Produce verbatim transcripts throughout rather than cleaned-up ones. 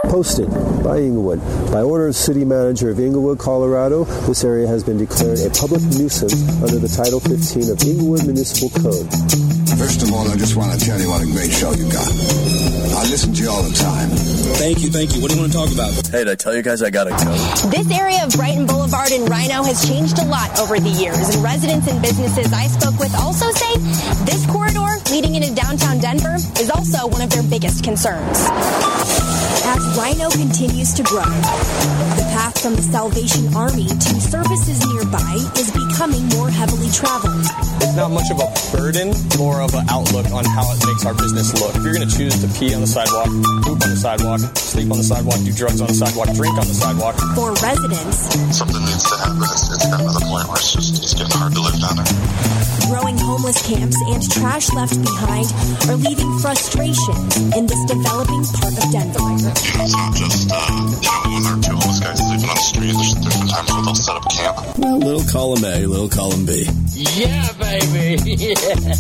Posted by Inglewood. By order of City Manager of Inglewood, Colorado, this area has been declared a public nuisance under the Title fifteen of Inglewood Municipal Code. First of all, I just want to tell you what a great show you got. I listen to you all the time. Thank you, thank you. What do you want to talk about? Hey, did I tell you guys I got a coat? This area of Brighton Boulevard in Rhino has changed a lot over the years, and residents and businesses I spoke with also say this corridor leading into downtown Denver is also one of their biggest concerns. As Rhino continues to grow, the path from the Salvation Army to services nearby is becoming more heavily traveled. It's not much of a burden, more of an outlook on how it makes our business look. If you're going to choose to pee on the sidewalk, poop on the sidewalk, sleep on the sidewalk, do drugs on the sidewalk, drink on the sidewalk. For residents, something needs to happen. It's, it's gotten to the point where it's just it's getting hard to live down there. Growing homeless camps and trash left behind are leaving frustration in this developing part of Denver. You know, it's not just uh, you know, one or two homeless guys sleeping on the street. There's different times where they'll set up camp. Well, little column A, little column B. Yeah, baby. Yeah.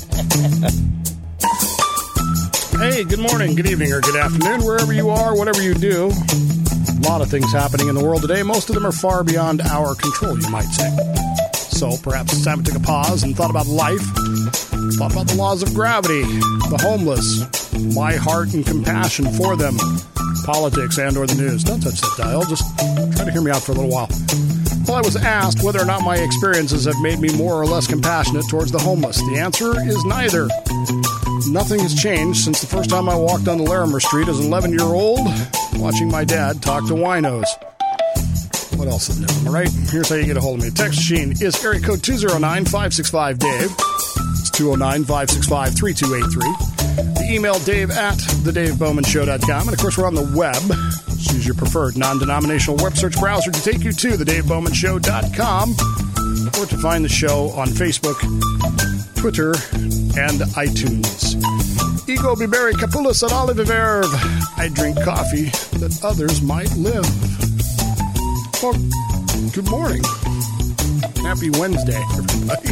Hey, good morning, good evening, or good afternoon, wherever you are, whatever you do. A lot of things happening in the world today. Most of them are far beyond our control, you might say. So perhaps it's time to take a pause and thought about life, thought about the laws of gravity, the homeless, my heart and compassion for them, politics and or the news. Don't touch that dial. Just try to hear me out for a little while. Well, I was asked whether or not my experiences have made me more or less compassionate towards the homeless. The answer is neither. Nothing has changed since the first time I walked on the Larimer Street as an eleven-year-old, watching my dad talk to winos. What else is new? All right, here's how you get a hold of me. Text machine is area code two oh nine, five six five, Dave. It's two oh nine, five six five, three two eight three. The email, dave at the dave bowman show dot com. And, of course, we're on the web. Choose your preferred non-denominational web search browser to take you to the dave bowman show dot com or to find the show on Facebook, Twitter, and iTunes. Ego biberi capulus ad olive verve. I drink coffee that others might live. Well, good morning. Happy Wednesday, everybody.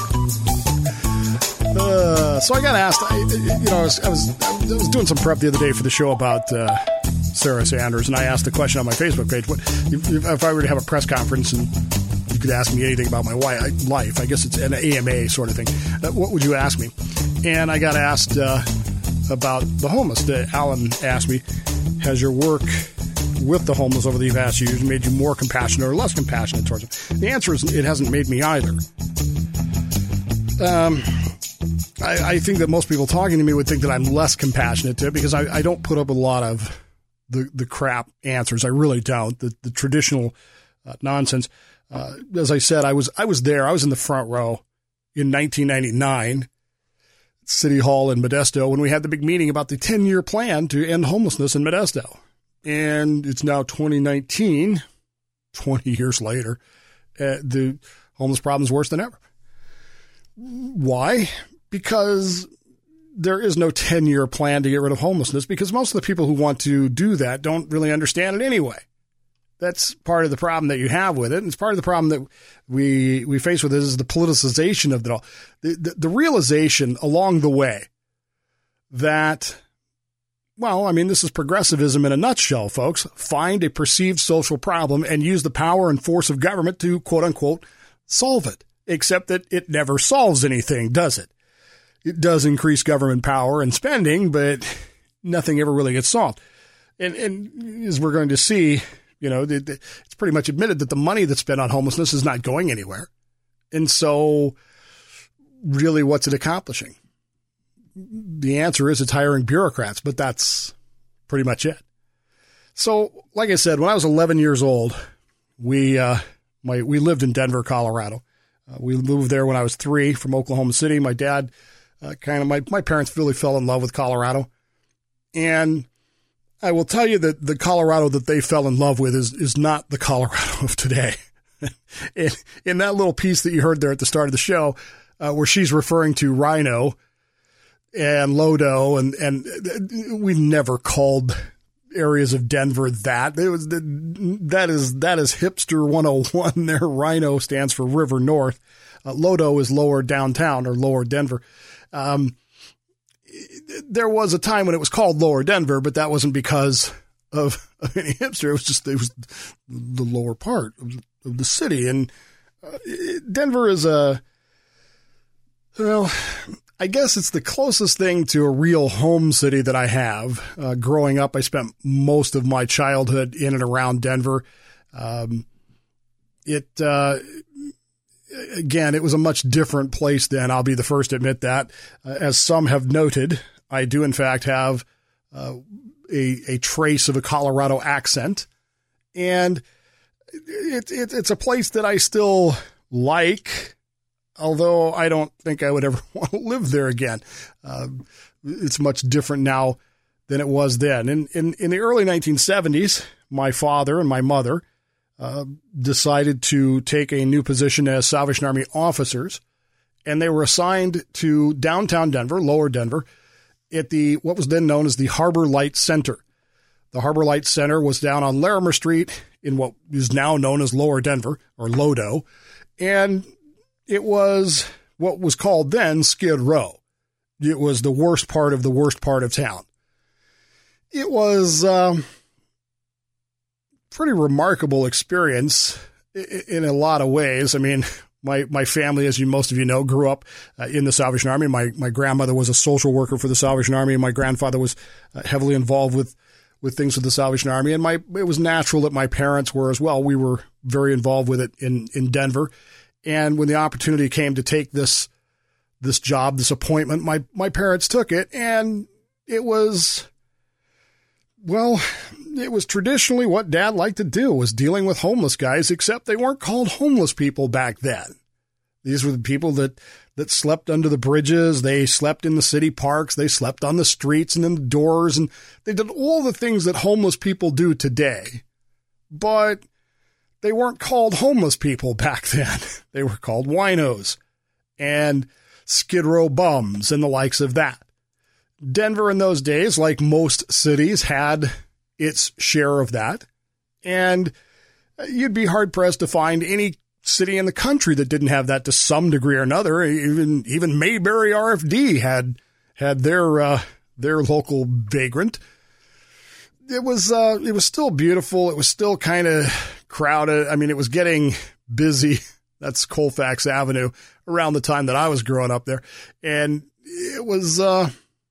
Uh, so I got asked, I, you know, I was, I was I was doing some prep the other day for the show about uh, Sarah Sanders, and I asked the question on my Facebook page: what if, if I were to have a press conference and you could ask me anything about my life? I guess it's an A M A sort of thing. What would you ask me? And I got asked uh, about the homeless. Alan asked me, "Has your work with the homeless over the past years made you more compassionate or less compassionate towards them?" The answer is it hasn't made me either. Um, I, I think that most people talking to me would think that I'm less compassionate to it because I, I don't put up with a lot of the, the crap answers. I really don't. The, the traditional uh, nonsense. Uh, as I said, I was I was there. I was in the front row in nineteen ninety-nine at City Hall in Modesto when we had the big meeting about the ten-year plan to end homelessness in Modesto. And it's now twenty nineteen, twenty years later. Uh, the homeless problem is worse than ever. Why? Because there is no ten-year plan to get rid of homelessness because most of the people who want to do that don't really understand it anyway. That's part of the problem that you have with it. And it's part of the problem that we we face with it is the politicization of it all. The, the, the realization along the way that, well, I mean, this is progressivism in a nutshell, folks. Find a perceived social problem and use the power and force of government to, quote unquote, solve it. Except that it never solves anything, does it? It does increase government power and spending, but nothing ever really gets solved. And, and as we're going to see, you know, it's pretty much admitted that the money that's spent on homelessness is not going anywhere. And so really, what's it accomplishing? The answer is it's hiring bureaucrats, but that's pretty much it. So, like I said, when I was eleven years old, we, uh, my, we lived in Denver, Colorado. Uh, we moved there when I was three from Oklahoma City. My dad, uh, kind of, my, my parents really fell in love with Colorado. And I will tell you that the Colorado that they fell in love with is, is not the Colorado of today. in, in that little piece that you heard there at the start of the show, uh, where she's referring to Rhino and Lodo, and, and we never called areas of Denver that. It was the, that is that is hipster one oh one there. Rhino stands for River North. Uh, Lodo is lower downtown or lower Denver. Um, there was a time when it was called Lower Denver, but that wasn't because of, of any hipster. It was just, it was the lower part of, of the city. And uh, Denver is a, well, I guess it's the closest thing to a real home city that I have. Uh, growing up, I spent most of my childhood in and around Denver. Um, it, uh, again, it was a much different place then. I'll be the first to admit that. Uh, as some have noted, I do in fact have uh, a, a trace of a Colorado accent, and it, it, it's a place that I still like, although I don't think I would ever want to live there again. Uh, it's much different now than it was then. In, in, in the early nineteen seventies, my father and my mother uh, decided to take a new position as Salvation Army officers, and they were assigned to downtown Denver, lower Denver, at the what was then known as the Harbor Light Center. The Harbor Light Center was down on Larimer Street in what is now known as lower Denver, or Lodo, and it was what was called then Skid Row. It was the worst part of the worst part of town. It was um, pretty remarkable experience in a lot of ways. I mean, my, my family, as you, most of you know, grew up uh, in the Salvation Army. My, my grandmother was a social worker for the Salvation Army, and my grandfather was uh, heavily involved with, with things with the Salvation Army. And my, it was natural that my parents were as well. We were very involved with it in, in Denver. And when the opportunity came to take this, this job, this appointment, my, my parents took it, and it was, well, it was traditionally what Dad liked to do, was dealing with homeless guys, except they weren't called homeless people back then. These were the people that, that slept under the bridges. They slept in the city parks. They slept on the streets and in the doors, and they did all the things that homeless people do today. But they weren't called homeless people back then. They were called winos and Skid Row bums and the likes of that. Denver in those days, like most cities, had its share of that. And you'd be hard-pressed to find any city in the country that didn't have that to some degree or another. Even even Mayberry R F D had had their uh, their local vagrant. It was uh, it was still beautiful. It was still kind of crowded. I mean, it was getting busy. That's Colfax Avenue around the time that I was growing up there. And it was, uh,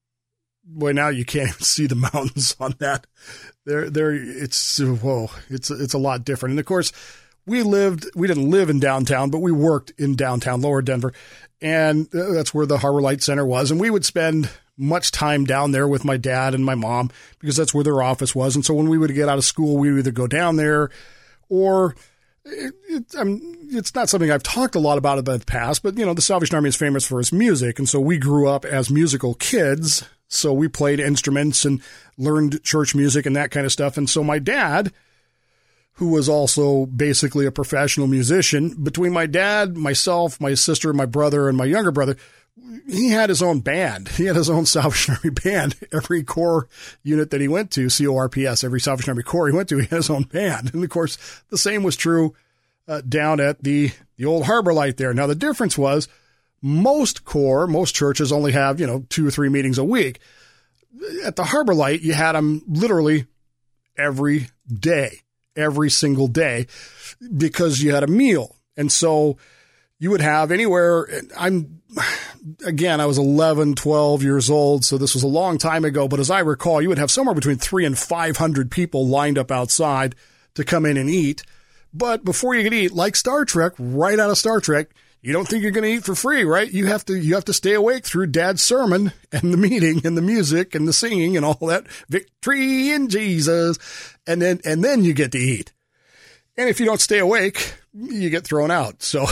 boy, now you can't even see the mountains on that. There, there, it's, whoa, it's, it's a lot different. And of course, we lived, we didn't live in downtown, but we worked in downtown, lower Denver. And that's where the Harbor Light Center was. And we would spend much time down there with my dad and my mom because that's where their office was. And so when we would get out of school, we would either go down there or it, it, I mean, it's not something I've talked a lot about in the past, but you know, the Salvation Army is famous for its music. And so we grew up as musical kids. So we played instruments and learned church music and that kind of stuff. And so my dad, who was also basically a professional musician, between my dad, myself, my sister, my brother, and my younger brother, he had his own band. He had his own Salvation Army band. Every Corps unit that he went to, C O R P S, every Salvation Army Corps he went to, he had his own band. And of course, the same was true uh, down at the, the old Harbor Light there. Now, the difference was most Corps, most churches only have, you know, two or three meetings a week. At the Harbor Light, you had them literally every day, every single day, because you had a meal. And so you would have anywhere, I'm, again, I was eleven, twelve years old, so this was a long time ago, but as I recall, you would have somewhere between three and five hundred people lined up outside to come in and eat. But before you could eat, like Star Trek, right out of Star Trek, you don't think you're going to eat for free, right? You have to, you have to stay awake through Dad's sermon and the meeting and the music and the singing and all that. Victory in Jesus. And then, and then you get to eat. And if you don't stay awake, you get thrown out. So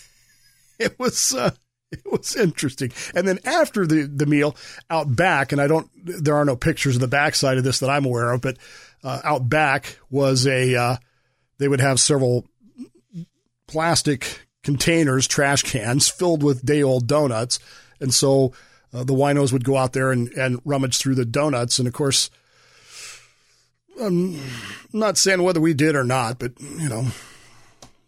it was, uh, it was interesting. And then after the, the meal out back, and I don't, there are no pictures of the backside of this that I'm aware of, but, uh, out back was a, uh, they would have several plastic containers, trash cans filled with day old donuts. And so uh, the winos would go out there and, and rummage through the donuts. And of course, I'm not saying whether we did or not, but you know,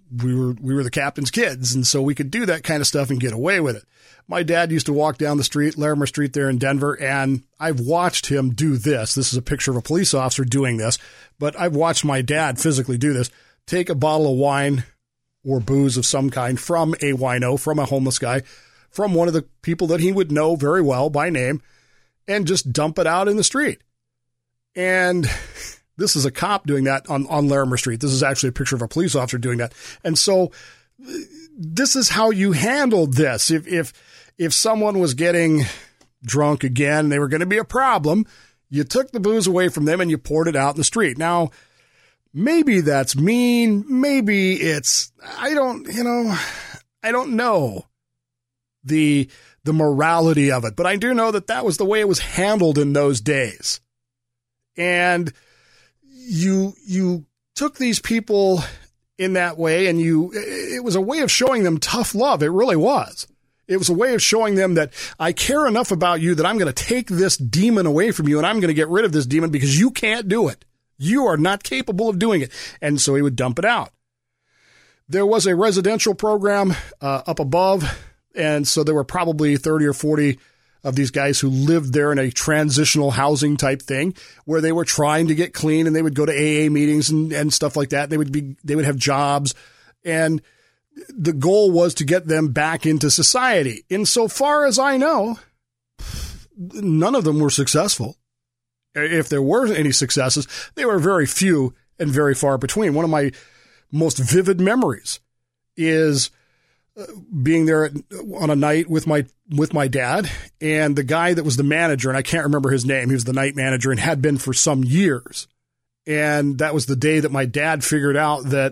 we were we were the captain's kids, and so we could do that kind of stuff and get away with it. My dad used to walk down the street, Larimer Street there in Denver, and I've watched him do this. This is a picture of a police officer doing this, but I've watched my dad physically do this. Take a bottle of wine or booze of some kind from a wino, from a homeless guy, from one of the people that he would know very well by name, and just dump it out in the street. And this is a cop doing that on, on Larimer Street. This is actually a picture of a police officer doing that. And so this is how you handled this. If, if, if someone was getting drunk again, they were going to be a problem, you took the booze away from them and you poured it out in the street. Now, maybe that's mean. Maybe it's, I don't, you know, I don't know the, the morality of it, but I do know that that was the way it was handled in those days. And you, you took these people in that way, and you, it was a way of showing them tough love. It really was. It was a way of showing them that I care enough about you that I'm going to take this demon away from you, and I'm going to get rid of this demon because you can't do it. You are not capable of doing it. And so he would dump it out. There was a residential program uh, up above, and so there were probably thirty or forty of these guys who lived there in a transitional housing type thing where they were trying to get clean, and they would go to A A meetings and, and stuff like that. They would be, they would have jobs, and the goal was to get them back into society. Insofar as I know, none of them were successful. If there were any successes, they were very few and very far between. One of my most vivid memories is being there on a night with my with my dad, and the guy that was the manager, and I can't remember his name, he was the night manager and had been for some years. And that was the day that my dad figured out that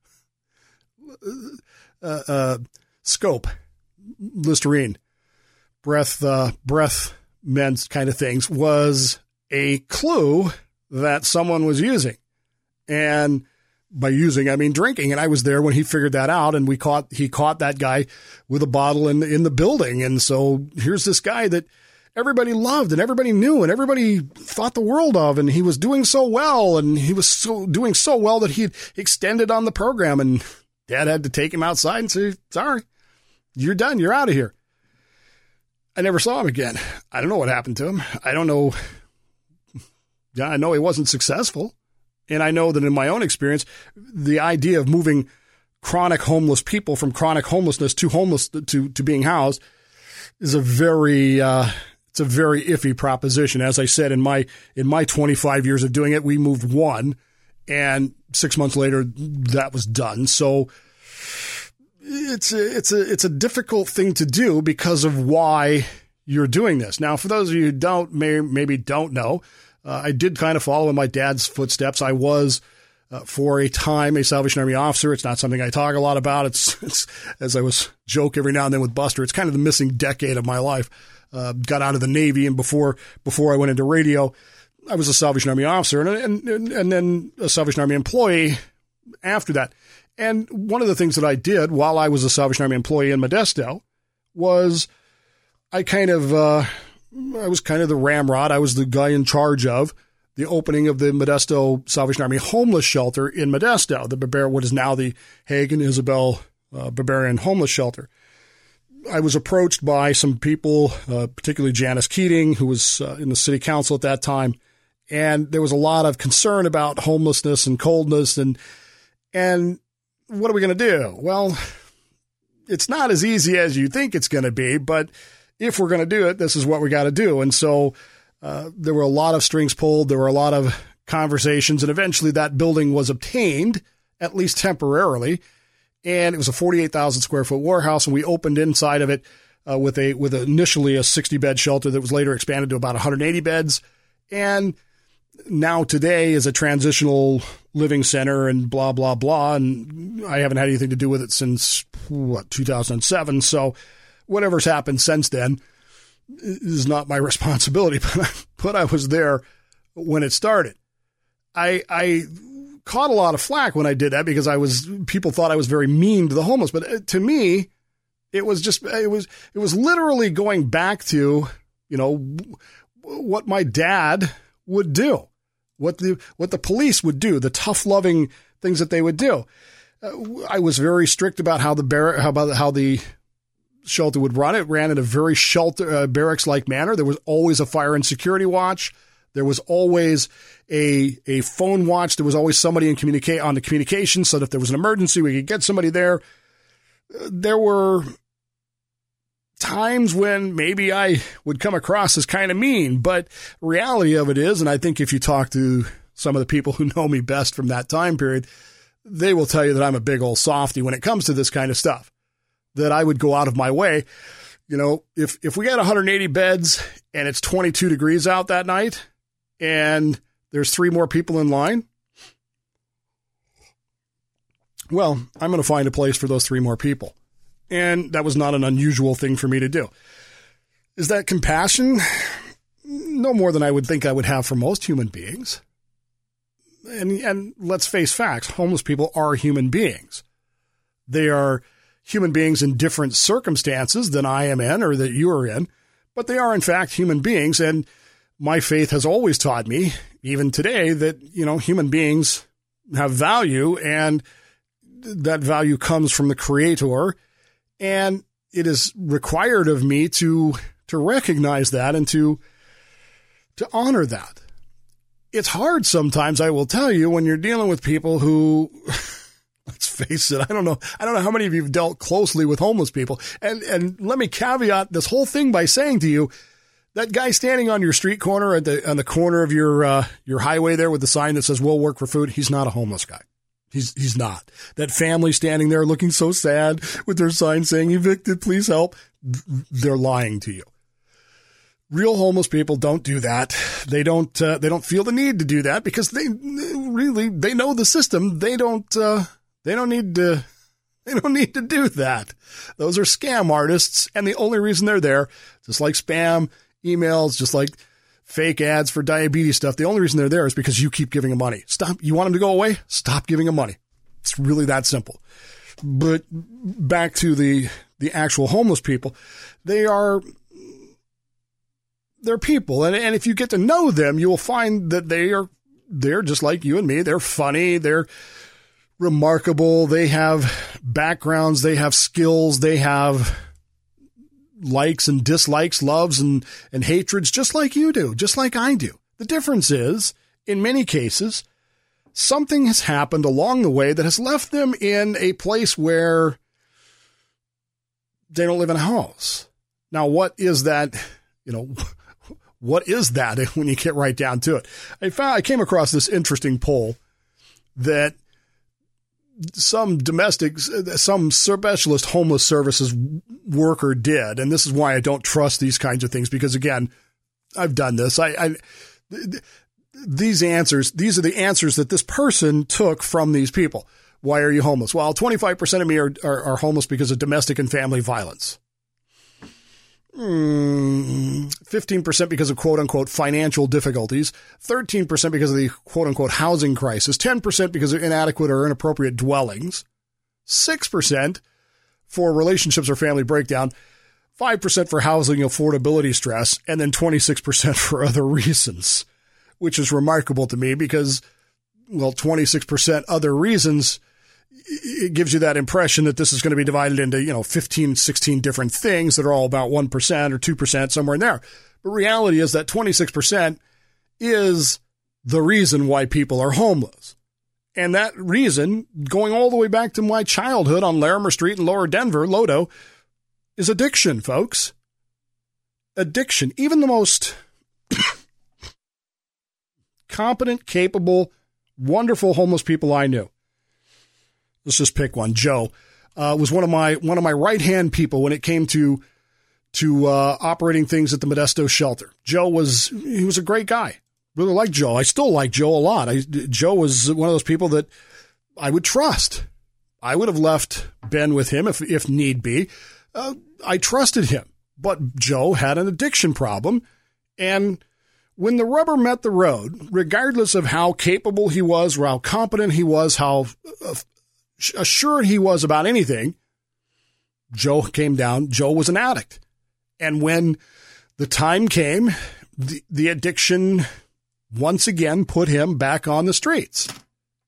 uh, uh, scope, Listerine, breath, uh, breath mints kind of things was a clue that someone was using. And by using, I mean drinking. And I was there when he figured that out, and we caught, he caught that guy with a bottle in, in the building. And so here's this guy that everybody loved and everybody knew and everybody thought the world of, and he was doing so well, and he was so doing so well that he extended on the program, and Dad had to take him outside and say, sorry, you're done. You're out of here. I never saw him again. I don't know what happened to him. I don't know. Yeah, I know he wasn't successful. And I know that in my own experience, the idea of moving chronic homeless people from chronic homelessness to homeless to, to being housed is a very, uh, it's a very iffy proposition. As I said, in my, in my twenty-five years of doing it, we moved one, and six months later that was done. So it's a, it's a, it's a difficult thing to do because of why you're doing this. Now, for those of you who don't, may, maybe don't know, Uh, I did kind of follow in my dad's footsteps. I was, uh, for a time, a Salvation Army officer. It's not something I talk a lot about. It's, it's, as I was joke every now and then with Buster, it's kind of the missing decade of my life. Uh, got out of the Navy, and before, before I went into radio, I was a Salvation Army officer, and, and, and then a Salvation Army employee after that. And one of the things that I did while I was a Salvation Army employee in Modesto was I kind of, uh, I was kind of the ramrod. I was the guy in charge of the opening of the Modesto Salvation Army homeless shelter in Modesto, the Barbarian, what is now the Hagen Isabel uh, Barbarian homeless shelter. I was approached by some people, uh, particularly Janice Keating, who was uh, in the city council at that time, and there was a lot of concern about homelessness and coldness, and and what are we going to do? Well, it's not as easy as you think it's going to be, but if we're going to do it, this is what we got to do. And so uh, there were a lot of strings pulled. There were a lot of conversations, and eventually that building was obtained, at least temporarily. And it was a forty-eight thousand square foot warehouse, and we opened inside of it uh, with a with initially a sixty bed shelter that was later expanded to about one hundred eighty beds. And now today is a transitional living center and blah, blah, blah. And I haven't had anything to do with it since, what, two thousand seven. So whatever's happened since then is not my responsibility, but I, but I was there when it started. I, I caught a lot of flack when I did that because I was, people thought I was very mean to the homeless, but to me, it was just, it was, it was literally going back to, you know, what my dad would do, what the, what the police would do, the tough loving things that they would do. Uh, I was very strict about how the bar- how about how the shelter would run. It ran in a very shelter uh, barracks-like manner. There was always a fire and security watch. There was always a a phone watch. There was always somebody in communicate on the communication, so that if there was an emergency, we could get somebody there. Uh, there were times when maybe I would come across as kind of mean, but reality of it is, and I think if you talk to some of the people who know me best from that time period, they will tell you that I'm a big old softy when it comes to this kind of stuff, that I would go out of my way. You know, if, if we got one hundred eighty beds and it's twenty-two degrees out that night and there's three more people in line, well, I'm going to find a place for those three more people. And that was not an unusual thing for me to do. Is that compassion? No more than I would think I would have for most human beings. And, and let's face facts, homeless people are human beings. They are human beings in different circumstances than I am in or that you are in, but they are in fact human beings. And my faith has always taught me, even today, that, you know, human beings have value, and that value comes from the Creator. And it is required of me to to recognize that and to to honor that. It's hard sometimes, I will tell you, when you're dealing with people who, let's face it, I don't know, I don't know how many of you have dealt closely with homeless people. And and let me caveat this whole thing by saying to you, that guy standing on your street corner at the on the corner of your uh, your highway there with the sign that says "We'll work for food," he's not a homeless guy. He's he's not. That family standing there looking so sad with their sign saying "Evicted, please help," they're lying to you. Real homeless people don't do that. They don't uh, they don't feel the need to do that because they really they know the system. They don't uh, they don't need to they don't need to do that. Those are scam artists, and the only reason they're there, just like spam emails, just like fake ads for diabetes stuff, the only reason they're there is because you keep giving them money. Stop. You want them to go away? Stop giving them money. It's really that simple. But back to the, the actual homeless people, they are, they're people. And, and if you get to know them, you will find that they are, they're just like you and me. They're funny. They're remarkable. They have backgrounds. They have skills. They have likes and dislikes, loves and, and hatreds, just like you do, just like I do. The difference is, in many cases, something has happened along the way that has left them in a place where they don't live in a house. Now, what is that, you know, what is that when you get right down to it? I found, I came across this interesting poll that some domestic, some specialist homeless services worker did. And this is why I don't trust these kinds of things, because again, I've done this. I, I these answers, these are the answers that this person took from these people. Why are you homeless? Well, twenty-five percent of me are, are, are homeless because of domestic and family violence. Mm, fifteen percent because of quote unquote financial difficulties, thirteen percent because of the quote unquote housing crisis, ten percent because of inadequate or inappropriate dwellings, six percent for relationships or family breakdown, five percent for housing affordability stress, and then twenty-six percent for other reasons, which is remarkable to me because, well, twenty-six percent other reasons, it gives you that impression that this is going to be divided into, you know, fifteen, sixteen different things that are all about one percent or two percent, somewhere in there. But reality is that twenty-six percent is the reason why people are homeless. And that reason, going all the way back to my childhood on Larimer Street in Lower Denver, Lodo, is addiction, folks. Addiction. Even the most competent, capable, wonderful homeless people I knew. Let's just pick one. Joe uh, was one of my one of my right-hand people when it came to to uh, operating things at the Modesto shelter. Joe was he was a great guy. Really liked Joe. I still like Joe a lot. I, Joe was one of those people that I would trust. I would have left Ben with him if if need be. Uh, I trusted him. But Joe had an addiction problem, and when the rubber met the road, regardless of how capable he was, or how competent he was, how uh, assured he was about anything, Joe came down. Joe was an addict. And when the time came, the, the addiction once again put him back on the streets.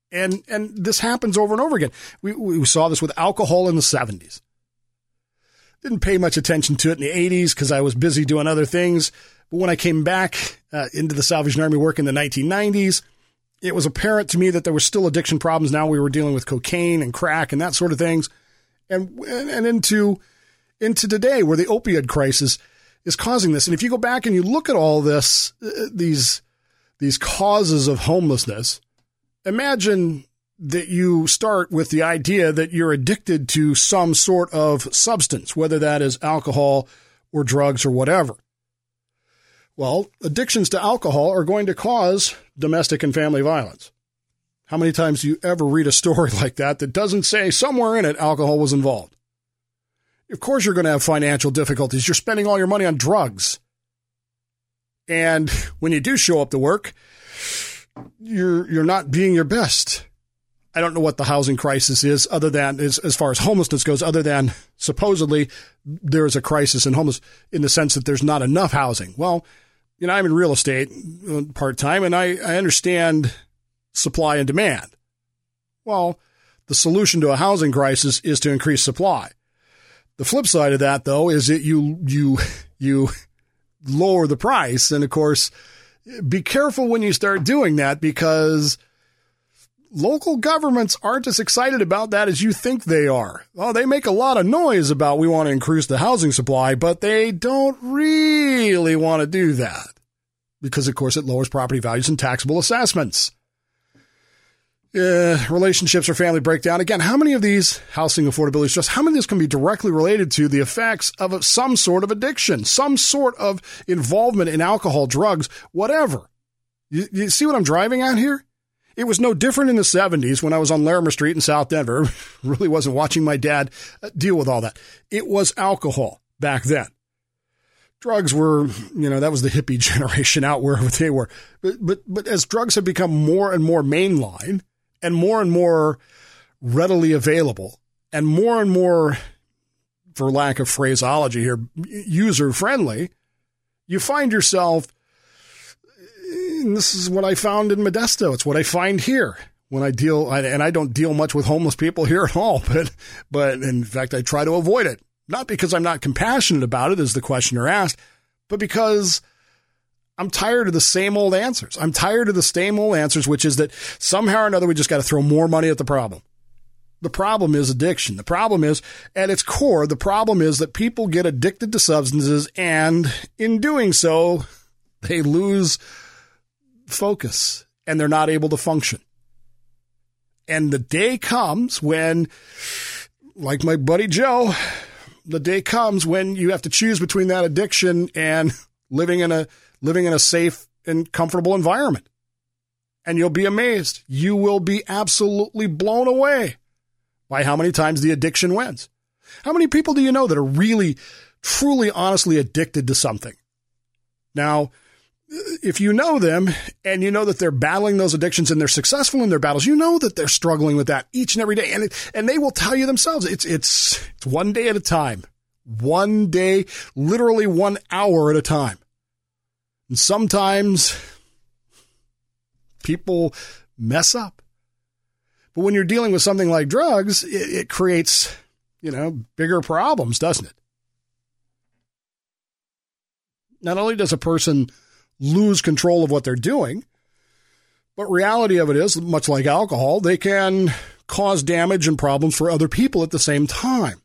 And and this happens over and over again. We, we saw this with alcohol in the seventies. Didn't pay much attention to it in the eighties because I was busy doing other things. But when I came back uh, into the Salvation Army work in the nineteen nineties, it was apparent to me that there were still addiction problems. Now we were dealing with cocaine and crack and that sort of things. And and into, into today where the opioid crisis is causing this. And if you go back and you look at all this, uh, these, these causes of homelessness, imagine that you start with the idea that you're addicted to some sort of substance, whether that is alcohol or drugs or whatever. Well, addictions to alcohol are going to cause domestic and family violence. How many times do you ever read a story like that that doesn't say somewhere in it alcohol was involved? Of course you're going to have financial difficulties. You're spending all your money on drugs. And when you do show up to work, you're you're not being your best. I don't know what the housing crisis is other than, as, as far as homelessness goes, other than supposedly there is a crisis in homeless in the sense that there's not enough housing. Well, you know, I'm in real estate part-time, and I, I understand supply and demand. Well, the solution to a housing crisis is to increase supply. The flip side of that, though, is that you you you lower the price. And, of course, be careful when you start doing that because local governments aren't as excited about that as you think they are. Oh, they make a lot of noise about we want to increase the housing supply, but they don't really want to do that because, of course, it lowers property values and taxable assessments. Uh, relationships or family breakdown. Again, how many of these housing affordability stress, how many of these can be directly related to the effects of a, some sort of addiction, some sort of involvement in alcohol, drugs, whatever? You, you see what I'm driving at here? It was no different in the seventies when I was on Larimer Street in South Denver. Really wasn't watching my dad deal with all that. It was alcohol back then. Drugs were, you know, that was the hippie generation out wherever they were. But, but, but as drugs have become more and more mainline and more and more readily available and more and more, for lack of phraseology here, user friendly, you find yourself, and this is what I found in Modesto. It's what I find here when I deal, and I don't deal much with homeless people here at all, but, but in fact, I try to avoid it. Not because I'm not compassionate about it, as the questioner asked, but because I'm tired of the same old answers. I'm tired of the same old answers, which is that somehow or another we just got to throw more money at the problem. The problem is addiction. The problem is, at its core, the problem is that people get addicted to substances, and in doing so, they lose focus and they're not able to function. And the day comes when, like my buddy Joe, the day comes when you have to choose between that addiction and living in a living in a safe and comfortable environment. And you'll be amazed. You will be absolutely blown away by how many times the addiction wins. How many people do you know that are really, truly, honestly addicted to something? Now, if you know them and you know that they're battling those addictions and they're successful in their battles, you know that they're struggling with that each and every day. And it, and they will tell you themselves, it's, it's, it's one day at a time, one day, literally one hour at a time. And sometimes people mess up. But when you're dealing with something like drugs, it, it creates, you know, bigger problems, doesn't it? Not only does a person lose control of what they're doing, but reality of it is, much like alcohol, they can cause damage and problems for other people at the same time.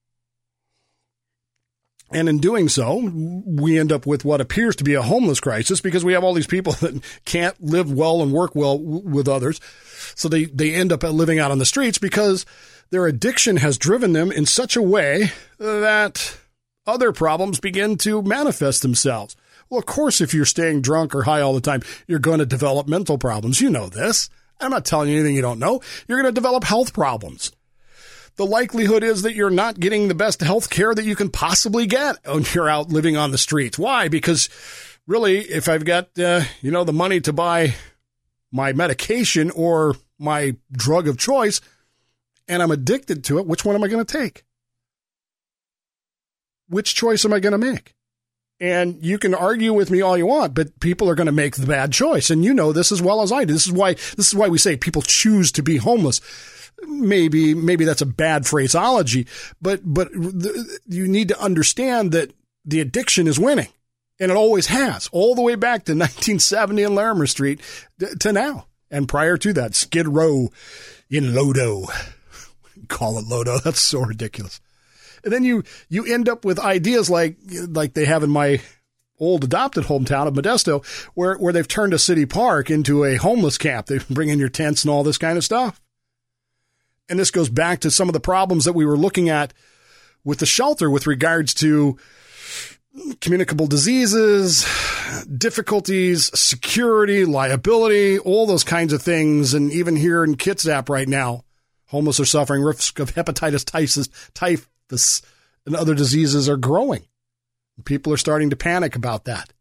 And in doing so, we end up with what appears to be a homeless crisis because we have all these people that can't live well and work well w- with others. So they, they end up living out on the streets because their addiction has driven them in such a way that other problems begin to manifest themselves. Well, of course, if you're staying drunk or high all the time, you're going to develop mental problems. You know this. I'm not telling you anything you don't know. You're going to develop health problems. The likelihood is that you're not getting the best health care that you can possibly get when you're out living on the streets. Why? Because really, if I've got, uh, you know, the money to buy my medication or my drug of choice and I'm addicted to it, which one am I going to take? Which choice am I going to make? And you can argue with me all you want, but people are going to make the bad choice. And you know this as well as I do. This is why, this is why we say people choose to be homeless. Maybe, maybe that's a bad phraseology, but, but the, you need to understand that the addiction is winning. And it always has, all the way back to nineteen seventy in Larimer Street to now. And prior to that, Skid Row in Lodo. Call it Lodo. That's so ridiculous. And then you, you end up with ideas like, like they have in my old adopted hometown of Modesto, where, where they've turned a city park into a homeless camp. They bring in your tents and all this kind of stuff. And this goes back to some of the problems that we were looking at with the shelter with regards to communicable diseases, difficulties, security, liability, all those kinds of things. And even here in Kitsap right now, homeless are suffering risk of hepatitis, typhus, typhus, and other diseases are growing. People are starting to panic about that.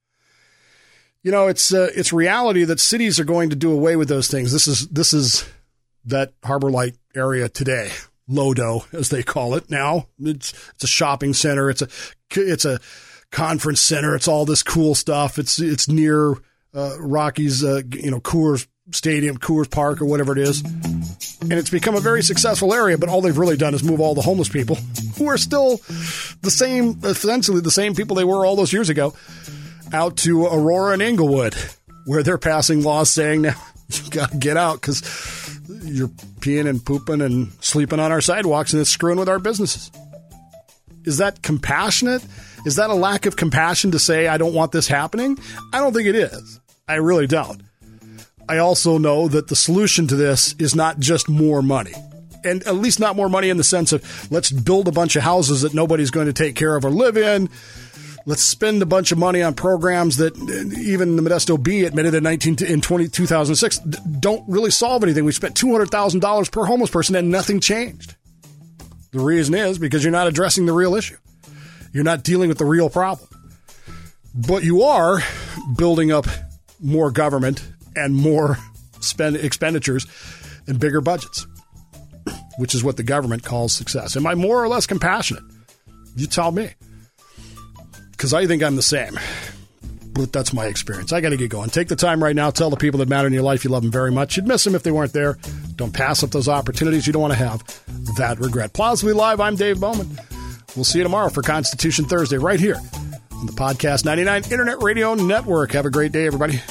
You know, it's uh, it's reality that cities are going to do away with those things. This is this is that Harbor Light area today. Lodo, as they call it now. It's it's a shopping center. It's a it's a conference center. It's all this cool stuff. It's it's near uh, Rockies, uh, you know, Coors Stadium, Coors Park, or whatever it is. And it's become a very successful area. But all they've really done is move all the homeless people, who are still the same, essentially the same people they were all those years ago, out to Aurora and Inglewood, where they're passing laws saying now you got to get out because you're peeing and pooping and sleeping on our sidewalks, and it's screwing with our businesses. Is that compassionate? Is that a lack of compassion to say, I don't want this happening? I don't think it is. I really don't. I also know that the solution to this is not just more money. And at least not more money in the sense of let's build a bunch of houses that nobody's going to take care of or live in. Let's spend a bunch of money on programs that even the Modesto Bee admitted in nineteen in twenty, two thousand six don't really solve anything. We spent two hundred thousand dollars per homeless person and nothing changed. The reason is because you're not addressing the real issue. You're not dealing with the real problem. But you are building up more government and more spend expenditures and bigger budgets, which is what the government calls success. Am I more or less compassionate? You tell me. Because I think I'm the same. But that's my experience. I got to get going. Take the time right now. Tell the people that matter in your life you love them very much. You'd miss them if they weren't there. Don't pass up those opportunities. You don't want to have that regret. Plausibly Live, I'm Dave Bowman. We'll see you tomorrow for Constitution Thursday right here on the Podcast ninety-nine Internet Radio Network. Have a great day, everybody.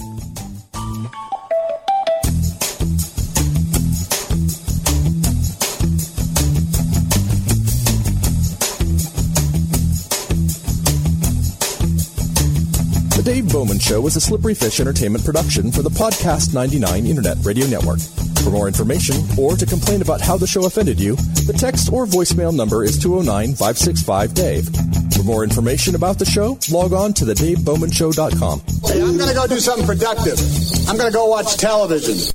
The Dave Bowman Show is a Slippery Fish Entertainment production for the Podcast ninety-nine Internet Radio Network. For more information or to complain about how the show offended you, the text or voicemail number is two oh nine, five six five, Dave. For more information about the show, log on to the dave bowman show dot com. Hey, I'm going to go do something productive. I'm going to go watch television.